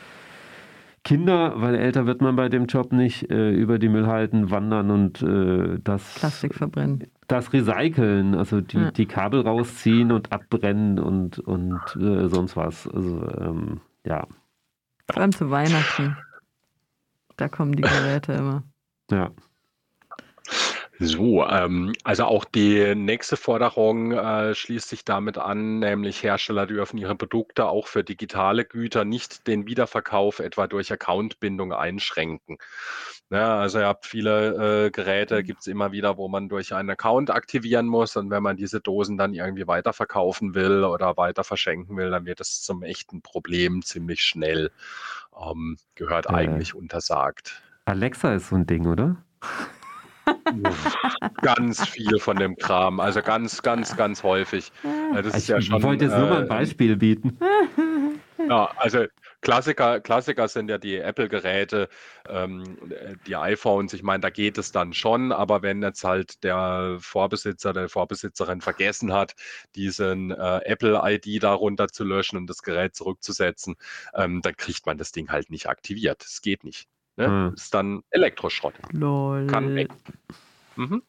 Kinder, weil älter wird man bei dem Job nicht, äh, über die Müllhalden wandern und äh, das, Plastik verbrennen. das recyceln, also die, Ja. die Kabel rausziehen und abbrennen und, und äh, sonst was. Also ähm, ja, Vor allem zu Weihnachten. Da kommen die Geräte immer. ja. So, ähm, also auch die nächste Forderung äh, schließt sich damit an, nämlich Hersteller dürfen ihre Produkte auch für digitale Güter nicht den Wiederverkauf etwa durch Accountbindung einschränken. Ja, also ihr habt viele äh, Geräte, gibt es immer wieder, wo man durch einen Account aktivieren muss, und wenn man diese Dosen dann irgendwie weiterverkaufen will oder weiter verschenken will, dann wird es zum echten Problem ziemlich schnell. Ähm, gehört Äh. eigentlich untersagt. Alexa ist so ein Ding, oder? Uff, ganz viel von dem Kram, also ganz, ganz, ganz häufig. Äh, Das ist Ich ja schon, wollte jetzt nur mal ein äh, Beispiel bieten. ja, also Klassiker, Klassiker sind ja die Apple-Geräte, ähm, die iPhones. Ich meine, da geht es dann schon, aber wenn jetzt halt der Vorbesitzer, der Vorbesitzerin vergessen hat, diesen äh, Apple-I D darunter zu löschen und das Gerät zurückzusetzen, ähm, dann kriegt man das Ding halt nicht aktiviert. Das geht nicht. Ne? Hm. Ist dann Elektroschrott. Lol. Kann weg. Mhm.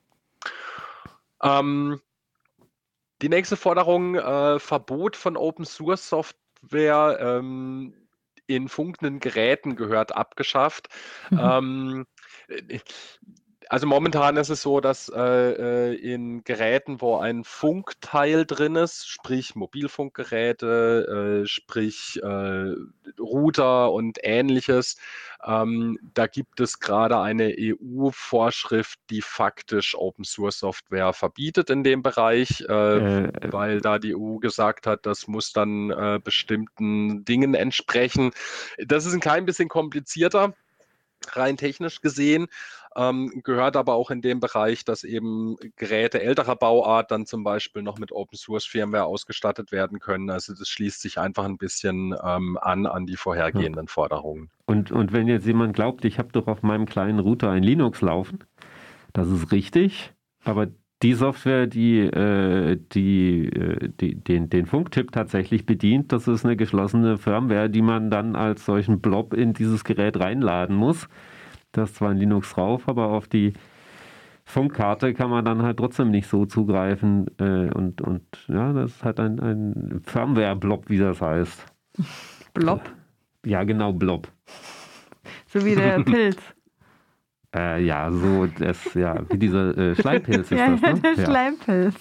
Ähm, die nächste Forderung, äh, Verbot von Open Source Software ähm, in funkenden Geräten gehört abgeschafft. Mhm. Ähm, äh, Also momentan ist es so, dass äh, in Geräten, wo ein Funkteil drin ist, sprich Mobilfunkgeräte, äh, sprich äh, Router und ähnliches, ähm, da gibt es gerade eine E U-Vorschrift, die faktisch Open-Source-Software verbietet in dem Bereich, äh, Äh, weil da die E U gesagt hat, das muss dann äh, bestimmten Dingen entsprechen. Das ist ein klein bisschen komplizierter, rein technisch gesehen, ähm, gehört aber auch in dem Bereich, dass eben Geräte älterer Bauart dann zum Beispiel noch mit Open Source Firmware ausgestattet werden können. Also das schließt sich einfach ein bisschen ähm, an an die vorhergehenden ja. Forderungen. Und, und wenn jetzt jemand glaubt, ich habe doch auf meinem kleinen Router ein Linux laufen, das ist richtig, aber die Software, die, äh, die, äh, die den, den Funkchip tatsächlich bedient, das ist eine geschlossene Firmware, die man dann als solchen Blob in dieses Gerät reinladen muss. Da ist zwar ein Linux drauf, aber auf die Funkkarte kann man dann halt trotzdem nicht so zugreifen. Äh, und, und ja, das ist halt ein, ein Firmware-Blob, wie das heißt. Blob? Ja, genau, Blob. So wie der Pilz. Äh, ja, so, das, ja, wie dieser äh, Schleimpilz ist ja, das, ne? der Ja. Schleimpilz.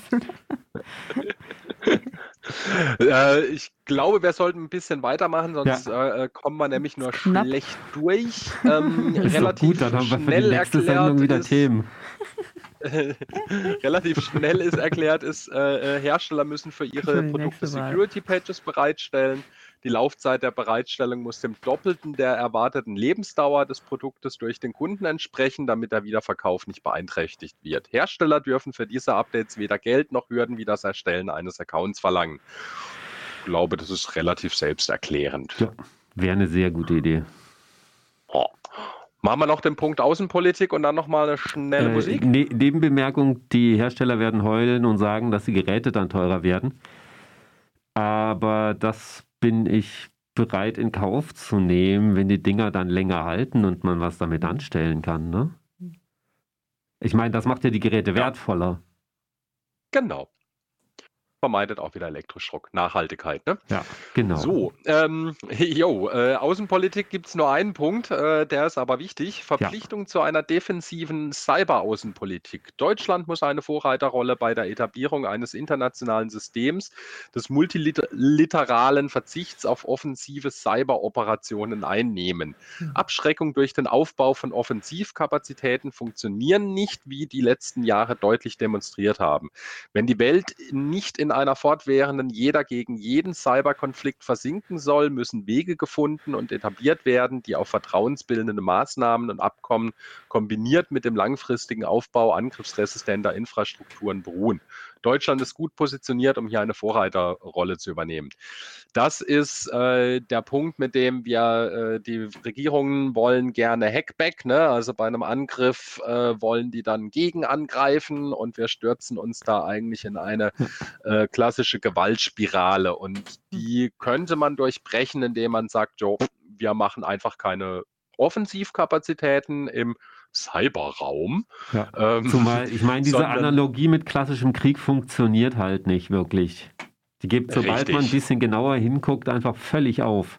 äh, ich glaube, wir sollten ein bisschen weitermachen, sonst Ja. äh, kommen wir nämlich nur Knapp. schlecht durch. Ähm, Ist doch relativ gut, dann haben wir für die schnell nächste erklärt Sendung wieder ist, Themen. relativ schnell ist erklärt, ist, äh, Hersteller müssen für ihre Für die Produkte nächste Wahl. Security Patches bereitstellen. Die Laufzeit der Bereitstellung muss dem Doppelten der erwarteten Lebensdauer des Produktes durch den Kunden entsprechen, damit der Wiederverkauf nicht beeinträchtigt wird. Hersteller dürfen für diese Updates weder Geld noch Hürden wie das Erstellen eines Accounts verlangen. Ich glaube, das ist relativ selbsterklärend. Ja, wäre eine sehr gute Idee. Oh. Machen wir noch den Punkt Außenpolitik und dann nochmal eine schnelle Äh, Musik. ne, Nebenbemerkung, die Hersteller werden heulen und sagen, dass die Geräte dann teurer werden. Aber das bin ich bereit in Kauf zu nehmen, wenn die Dinger dann länger halten und man was damit anstellen kann, ne? Ich meine, das macht ja die Geräte Ja. wertvoller. Genau. Vermeidet auch wieder Elektroschrott. Nachhaltigkeit, ne? Ja, genau. So, ähm, jo, äh, Außenpolitik gibt es nur einen Punkt, äh, der ist aber wichtig. Verpflichtung ja. zu einer defensiven Cyber-Außenpolitik. Deutschland muss eine Vorreiterrolle bei der Etablierung eines internationalen Systems des multilateralen Verzichts auf offensive Cyber-Operationen einnehmen. Mhm. Abschreckung durch den Aufbau von Offensivkapazitäten funktionieren nicht, wie die letzten Jahre deutlich demonstriert haben. Wenn die Welt nicht in einer fortwährenden jeder gegen jeden Cyberkonflikt versinken soll, müssen Wege gefunden und etabliert werden, die auf vertrauensbildende Maßnahmen und Abkommen kombiniert mit dem langfristigen Aufbau angriffsresistenter Infrastrukturen beruhen. Deutschland ist gut positioniert, um hier eine Vorreiterrolle zu übernehmen. Das ist äh, der Punkt, mit dem wir, äh, die Regierungen wollen gerne Hackback, ne? Also bei einem Angriff äh, wollen die dann gegen angreifen und wir stürzen uns da eigentlich in eine äh, klassische Gewaltspirale und die könnte man durchbrechen, indem man sagt, jo, wir machen einfach keine Offensivkapazitäten im Cyberraum. Ja. Ähm, Zumal, ich meine, diese sondern, Analogie mit klassischem Krieg funktioniert halt nicht wirklich. Die gibt, sobald richtig. man ein bisschen genauer hinguckt, einfach völlig auf.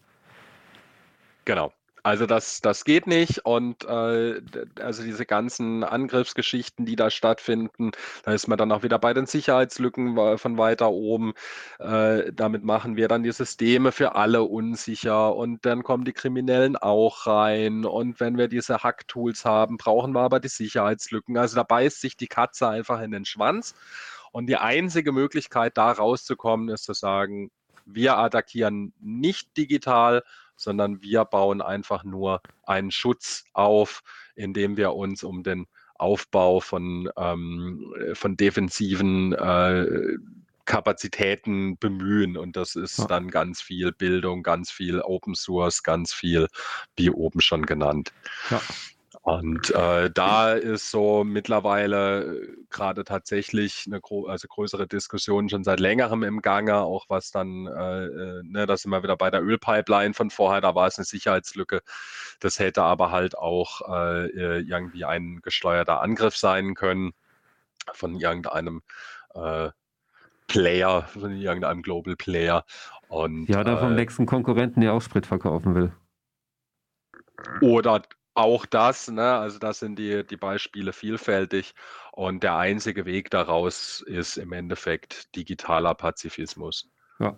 Genau. Also das, das geht nicht und äh, also diese ganzen Angriffsgeschichten, die da stattfinden, da ist man dann auch wieder bei den Sicherheitslücken von weiter oben. Äh, damit machen wir dann die Systeme für alle unsicher und dann kommen die Kriminellen auch rein und wenn wir diese Hack-Tools haben, brauchen wir aber die Sicherheitslücken. Also da beißt sich die Katze einfach in den Schwanz und die einzige Möglichkeit, da rauszukommen, ist zu sagen, wir attackieren nicht digital, sondern wir bauen einfach nur einen Schutz auf, indem wir uns um den Aufbau von, ähm, von defensiven äh, Kapazitäten bemühen. Und das ist ja. dann ganz viel Bildung, ganz viel Open Source, ganz viel, wie oben schon genannt. Ja. Und äh, da ist so mittlerweile gerade tatsächlich eine gro- also größere Diskussion schon seit längerem im Gange, auch was dann, äh, ne, da sind wir wieder bei der Ölpipeline von vorher, da war es eine Sicherheitslücke. Das hätte aber halt auch äh, irgendwie ein gesteuerter Angriff sein können von irgendeinem äh, Player, von irgendeinem Global Player. Und, ja, oder vom äh, nächsten Konkurrenten, der auch Sprit verkaufen will. Oder Auch das, ne? Also das sind die, die Beispiele vielfältig. Und der einzige Weg daraus ist im Endeffekt digitaler Pazifismus. Ja.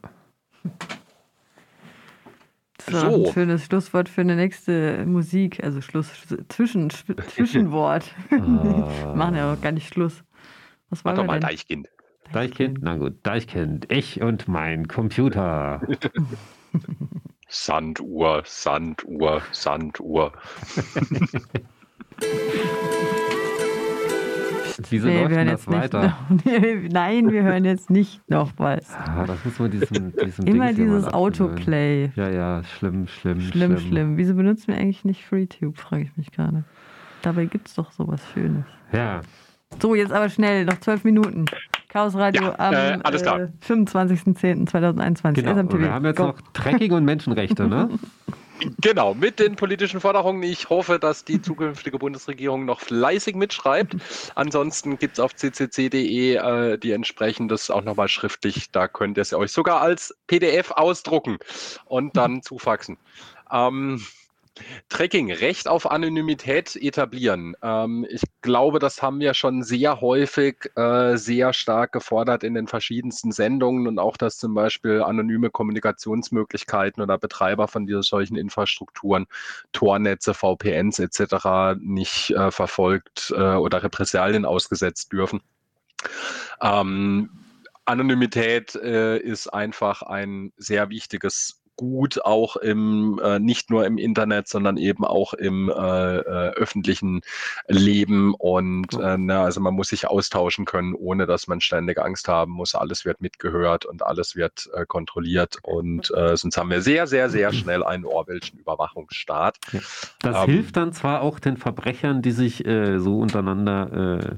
Das ist doch ein So. schönes Schlusswort für eine nächste Musik. Also Schluss, Zwischen, Zwischenwort. Ah. Wir machen ja auch gar nicht Schluss. Was Mach war doch wir mal denn? Deichkind. Deichkind? Na gut, Deichkind. Ich und mein Computer. Sanduhr, Sanduhr, Sanduhr. Wieso Nee, läuft wir hören denn jetzt das weiter? nicht noch, Nein, wir hören jetzt nicht noch was. Ah, das muss man diesem, diesem Immer Dings hier dieses mal abgewöhnen. Autoplay. Ja, ja, schlimm, schlimm, Schlimm, schlimm. Wieso benutzen wir eigentlich nicht FreeTube, frage ich mich gerade. Dabei gibt es doch sowas Schönes. Ja, So, jetzt aber schnell, noch zwölf Minuten. Chaos Radio Ja, am äh, alles klar. äh, fünfundzwanzigsten zehnten zweitausendeinundzwanzig. genau. S M T V. Und wir haben jetzt Go. noch Tracking und Menschenrechte, ne? Genau, mit den politischen Forderungen. Ich hoffe, dass die zukünftige Bundesregierung noch fleißig mitschreibt. Ansonsten gibt es auf c c c punkt d e äh, die entsprechendes auch nochmal schriftlich. Da könnt ihr es euch sogar als P D F ausdrucken und dann zufaxen. Ähm, Tracking, Recht auf Anonymität etablieren. Ähm, ich glaube, das haben wir schon sehr häufig äh, sehr stark gefordert in den verschiedensten Sendungen und auch, dass zum Beispiel anonyme Kommunikationsmöglichkeiten oder Betreiber von dieser solchen Infrastrukturen, Tornetze, V P Ns et cetera nicht äh, verfolgt äh, oder Repressalien ausgesetzt dürfen. Ähm, Anonymität äh, ist einfach ein sehr wichtiges Gut, auch im, äh, nicht nur im Internet, sondern eben auch im äh, äh, öffentlichen Leben. Und äh, na, also man muss sich austauschen können, ohne dass man ständig Angst haben muss. Alles wird mitgehört und alles wird äh, kontrolliert. Und äh, sonst haben wir sehr, sehr, sehr schnell einen Orwellschen Überwachungsstaat. Ja. Das Ähm, hilft dann zwar auch den Verbrechern, die sich äh, so untereinander äh,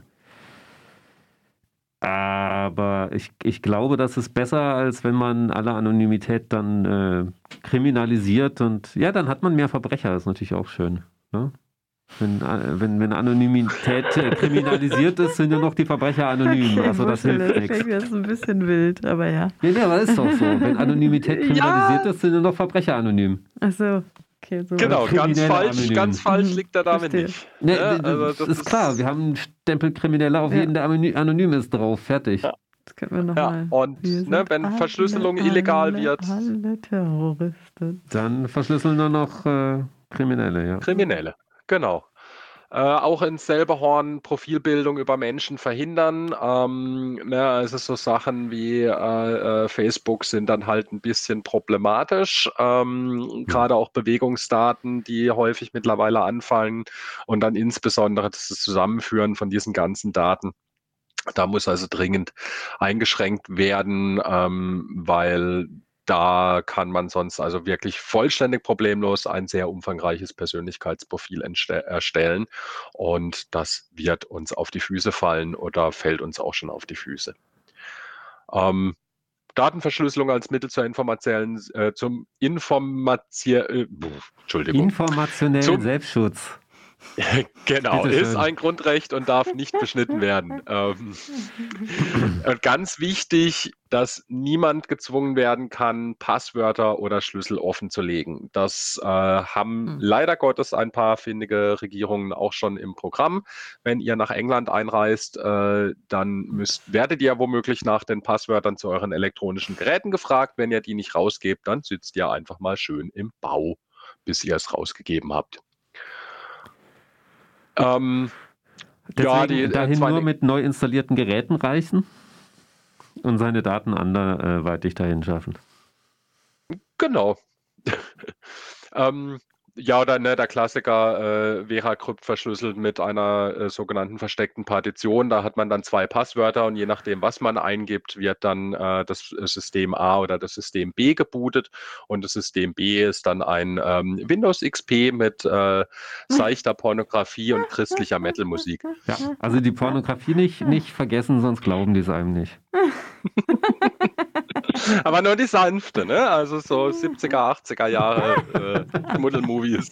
aber ich, ich glaube, das ist besser, als wenn man alle Anonymität dann äh, kriminalisiert und ja, dann hat man mehr Verbrecher, das ist natürlich auch schön. Ne? Wenn, äh, wenn, wenn Anonymität äh, kriminalisiert ist, sind ja noch die Verbrecher anonym. Okay, Also das Buschel, hilft das nichts. klingt jetzt ein bisschen wild, aber ja. Ja, ja, aber ist doch so. Wenn Anonymität kriminalisiert Ja. ist, sind ja noch Verbrecher anonym. Achso, okay, so. Genau, ganz Kriminelle falsch, anonym. ganz falsch Mhm, liegt er damit verstehe. nicht. Ne, Ja, d- d- also das, das ist klar, wir haben einen Stempel Krimineller auf Ja. jeden, der anonym, anonym ist, drauf. Fertig. Ja. Das könnten wir noch Ja, mal. und Wir ne, sind wenn alle, Verschlüsselung alle, illegal wird, Alle Terroristen. Dann verschlüsseln nur noch äh, Kriminelle, ja. Kriminelle, genau. Äh, auch in Selbehorn Profilbildung über Menschen verhindern. Ähm, ne, also so Sachen wie äh, äh, Facebook sind dann halt ein bisschen problematisch. Ähm, Gerade auch Bewegungsdaten, die häufig mittlerweile anfallen und dann insbesondere das Zusammenführen von diesen ganzen Daten. Da muss also dringend eingeschränkt werden, ähm, weil da kann man sonst also wirklich vollständig problemlos ein sehr umfangreiches Persönlichkeitsprofil erstellen und das wird uns auf die Füße fallen oder fällt uns auch schon auf die Füße. Ähm, Datenverschlüsselung als Mittel zur informationellen, äh, zum Informatien, äh, Entschuldigung. Informationellen Zum- Selbstschutz. Genau, Bitte ist schön. ein Grundrecht und darf nicht beschnitten werden. Ähm, und ganz wichtig, dass niemand gezwungen werden kann, Passwörter oder Schlüssel offen zu legen. Das äh, haben Hm. leider Gottes ein paar findige Regierungen auch schon im Programm. Wenn ihr nach England einreist, äh, dann müsst, werdet ihr womöglich nach den Passwörtern zu euren elektronischen Geräten gefragt. Wenn ihr die nicht rausgebt, dann sitzt ihr einfach mal schön im Bau, bis ihr es rausgegeben habt. Ähm, Deswegen ja, die, äh, dahin zwei- nur mit neu installierten Geräten reichen und seine Daten anderweitig dahin schaffen. Genau. ähm, ja, oder ne, der Klassiker äh, VeraCrypt verschlüsselt mit einer äh, sogenannten versteckten Partition. Da hat man dann zwei Passwörter und je nachdem, was man eingibt, wird dann äh, das System A oder das System B gebootet. Und das System B ist dann ein ähm, Windows X P mit äh, seichter Pornografie und christlicher Metal-Musik. Ja, also die Pornografie nicht, nicht vergessen, sonst glauben die es einem nicht. Aber nur die sanfte, ne? Also so siebziger, achtziger Jahre äh, Schmuddelmovies.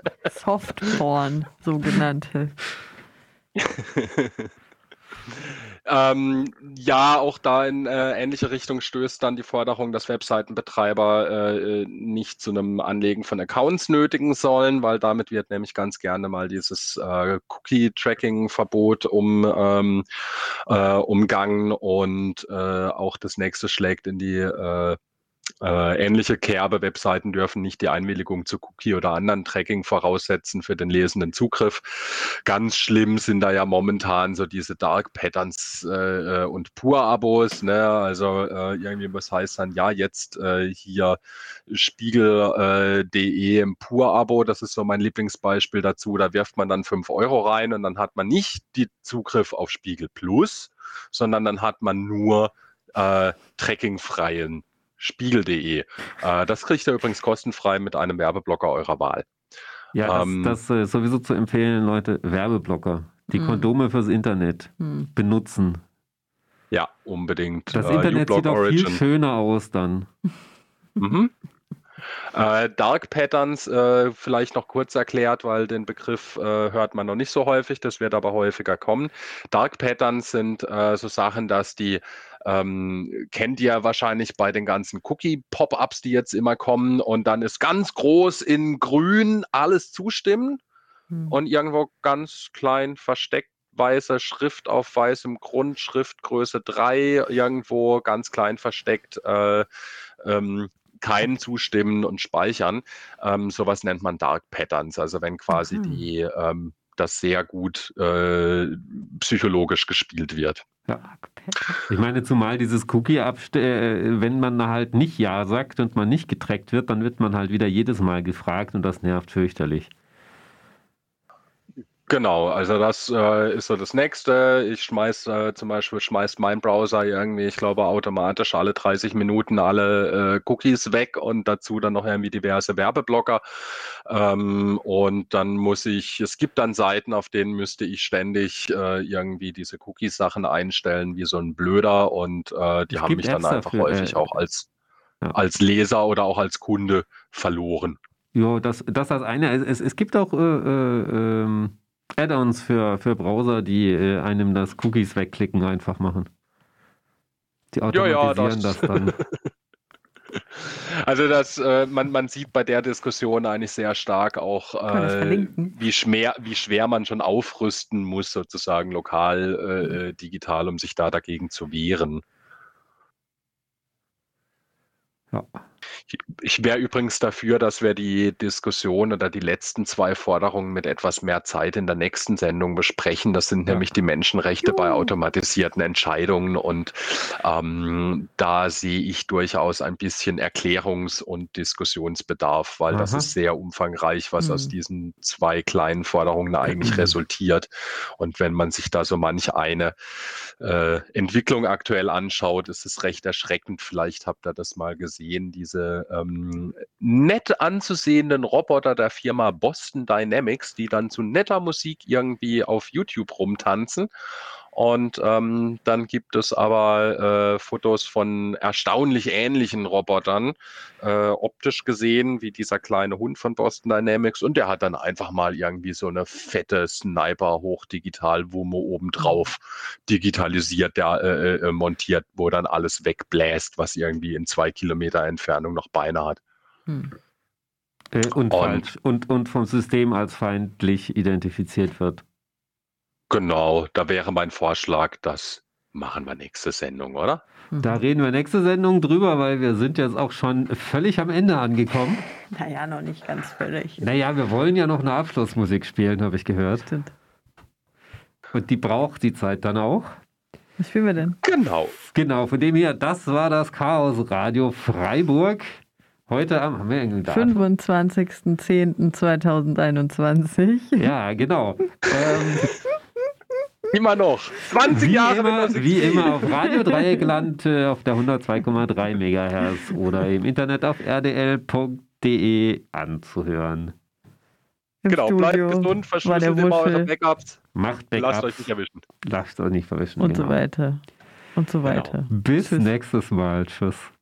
Softporn, sogenannte. Ähm, ja, auch da in äh, ähnliche Richtung stößt dann die Forderung, dass Webseitenbetreiber äh, nicht zu einem Anlegen von Accounts nötigen sollen, weil damit wird nämlich ganz gerne mal dieses äh, Cookie-Tracking-Verbot um, ähm, äh, umgangen und äh, auch das nächste schlägt in die äh, Äh, ähnliche Kerbe. Webseiten dürfen nicht die Einwilligung zu Cookie oder anderen Tracking voraussetzen für den lesenden Zugriff. Ganz schlimm sind da ja momentan so diese Dark Patterns äh, und Pur-Abos. Ne? Also äh, irgendwie was heißt dann, ja, jetzt äh, hier Spiegel punkt de äh, im Pur-Abo, das ist so mein Lieblingsbeispiel dazu. Da wirft man dann fünf Euro rein und dann hat man nicht die Zugriff auf Spiegel Plus, sondern dann hat man nur äh, trackingfreien Spiegel punkt de. Äh, das kriegt ihr übrigens kostenfrei mit einem Werbeblocker eurer Wahl. Ja, Ähm, das, das ist sowieso zu empfehlen, Leute, Werbeblocker. Die Hm. Kondome fürs Internet Hm. benutzen. ja, unbedingt. Das Äh, Internet uBlock sieht auch viel Origin. schöner aus dann. Mhm. Äh, Dark Patterns, äh, vielleicht noch kurz erklärt, weil den Begriff äh, hört man noch nicht so häufig, das wird aber häufiger kommen. Dark Patterns sind äh, so Sachen, dass die, ähm, kennt ihr wahrscheinlich bei den ganzen Cookie-Pop-Ups, die jetzt immer kommen und dann ist ganz groß in grün alles zustimmen Hm. und irgendwo ganz klein versteckt weiße Schrift auf weißem Grund, Schriftgröße drei, irgendwo ganz klein versteckt, äh, ähm, kein Zustimmen und Speichern. Ähm, sowas nennt man Dark Patterns, also wenn quasi Aha. die, ähm, das sehr gut äh, psychologisch gespielt wird. Ja. Ich meine, zumal dieses Cookie, äh, wenn man halt nicht Ja sagt und man nicht getrackt wird, dann wird man halt wieder jedes Mal gefragt und das nervt fürchterlich. Genau, also das äh, ist so das Nächste. Ich schmeiß äh, zum Beispiel, schmeißt mein Browser irgendwie, ich glaube, automatisch alle dreißig Minuten alle äh, Cookies weg und dazu dann noch irgendwie diverse Werbeblocker. Ähm, und dann muss ich, es gibt dann Seiten, auf denen müsste ich ständig äh, irgendwie diese Cookies-Sachen einstellen, wie so ein Blöder und äh, die Es haben gibt mich dann Apps einfach dafür, häufig äh, auch als, ja. als Leser oder auch als Kunde verloren. Ja, das, das ist das eine. Es, es gibt auch äh, äh, ähm, Add-ons für, für Browser, die äh, einem das Cookies wegklicken einfach machen. Die Ja, ja, automatisieren das. das dann. Also das, äh, man, man sieht bei der Diskussion eigentlich sehr stark auch, Kann man das äh, verlinken? wie schwer, wie schwer man schon aufrüsten muss, sozusagen lokal, äh, digital, um sich da dagegen zu wehren. Ja. Ich, ich wäre übrigens dafür, dass wir die Diskussion oder die letzten zwei Forderungen mit etwas mehr Zeit in der nächsten Sendung besprechen. Das sind Ja. nämlich die Menschenrechte bei automatisierten Entscheidungen und ähm, da sehe ich durchaus ein bisschen Erklärungs- und Diskussionsbedarf, weil das Aha. ist sehr umfangreich, was Hm. aus diesen zwei kleinen Forderungen eigentlich resultiert. Und wenn man sich da so manch eine äh, Entwicklung aktuell anschaut, ist es recht erschreckend. Vielleicht habt ihr das mal gesehen, diese ähm, nett anzusehenden Roboter der Firma Boston Dynamics, die dann zu netter Musik irgendwie auf YouTube rumtanzen. Und ähm, dann gibt es aber äh, Fotos von erstaunlich ähnlichen Robotern, äh, optisch gesehen, wie dieser kleine Hund von Boston Dynamics. Und der hat dann einfach mal irgendwie so eine fette Sniper-Hochdigital-Wumme obendrauf digitalisiert, der, äh, äh, montiert, wo dann alles wegbläst, was irgendwie in zwei Kilometer Entfernung noch Beine hat. Hm. Äh, und, Und- falsch. Und, und vom System als feindlich identifiziert wird. Genau, da wäre mein Vorschlag, das machen wir nächste Sendung, oder? Da reden wir nächste Sendung drüber, weil wir sind jetzt auch schon völlig am Ende angekommen. Naja, noch nicht ganz völlig. Naja, wir wollen ja noch eine Abschlussmusik spielen, habe ich gehört. Stimmt. Und die braucht die Zeit dann auch. Was spielen wir denn? Genau. Genau, von dem her, das war das Chaos Radio Freiburg. Heute am, haben wir irgendwie Datum? fünfundzwanzigster zehnter zweitausendeinundzwanzig. Ja, genau. ähm, Immer noch. zwanzig wie, Jahre immer, Windows wie X P. immer auf Radio Dreieckland äh, auf der hundertzwei Komma drei Megahertz oder im Internet auf r d l punkt d e anzuhören. Im Genau, bleibt Studio gesund, war der verschlüsselt immer eure Wuschel Backups. Macht Lasst Backups. euch nicht erwischen. Lasst euch nicht verwischen. und genau. so weiter. Und so Genau. weiter. Bis Tschüss. nächstes Mal. Tschüss.